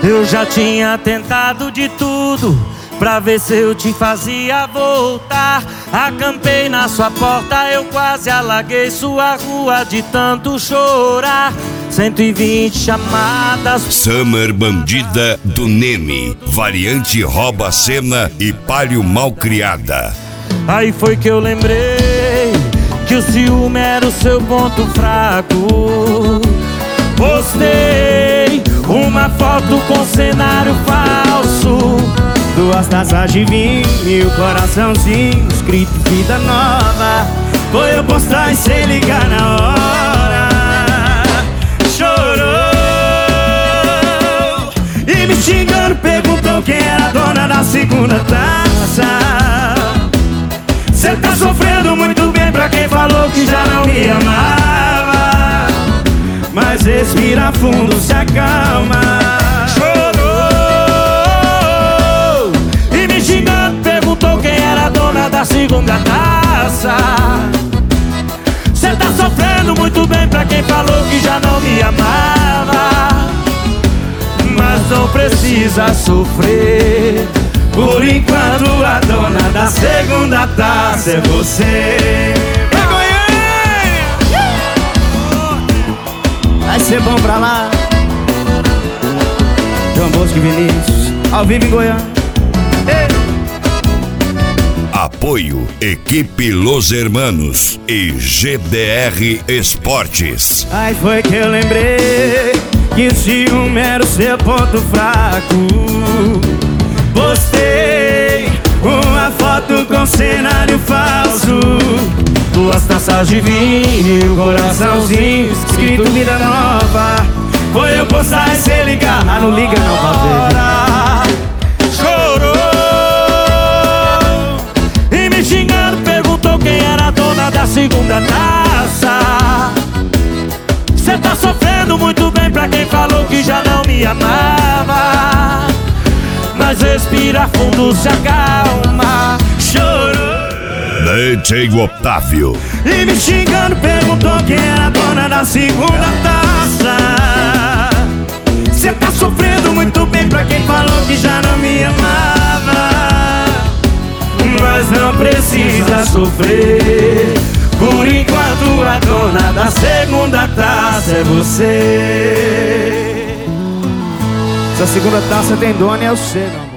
Eu já tinha tentado de tudo pra ver se eu te fazia voltar. Acampei na sua porta, eu quase alaguei sua rua de tanto chorar. 120 chamadas. Summer Bandida do Neme, variante rouba cena e palio malcriada. Aí foi que eu lembrei que o ciúme era o seu ponto fraco. Postei uma foto com cenário falso, 2 taças de vinho e o coraçãozinho escrito vida nova. Foi eu postar e sem ligar na hora. Chorou e me xingando, perguntou quem era a dona da segunda taça. Cê tá sofrendo muito bem pra quem falou que já não me amava. Mas respira fundo, se acalma. chorou e me xingando, perguntou quem era a dona da segunda taça. Cê tá sofrendo muito bem pra quem falou que já não me amava. Mas não precisa sofrer, por enquanto a dona da segunda taça é você. Vai ser bom pra lá. João Bosco e Vinícius, ao vivo em Goiânia. Apoio Equipe Los Hermanos e GDR Esportes. Aí foi que eu lembrei que o ciúme era o seu ponto fraco. Postei uma foto com cenário falso, 2 taças de vinho e um coraçãozinho escrito vida nova. Foi eu postar e cê ligar, mas não liga não pra ver. Chorou e me xingando, perguntou quem era a dona da segunda taça. Cê tá sofrendo muito bem pra quem falou que já não me amava. Mas respira fundo, se acalma. Chorou DJ Otávio e me xingando, perguntou quem era a dona da segunda taça. Cê tá sofrendo muito bem pra quem falou que já não me amava. Mas não precisa sofrer, por enquanto a dona da segunda taça é você. Essa segunda taça tem dona, é o seu.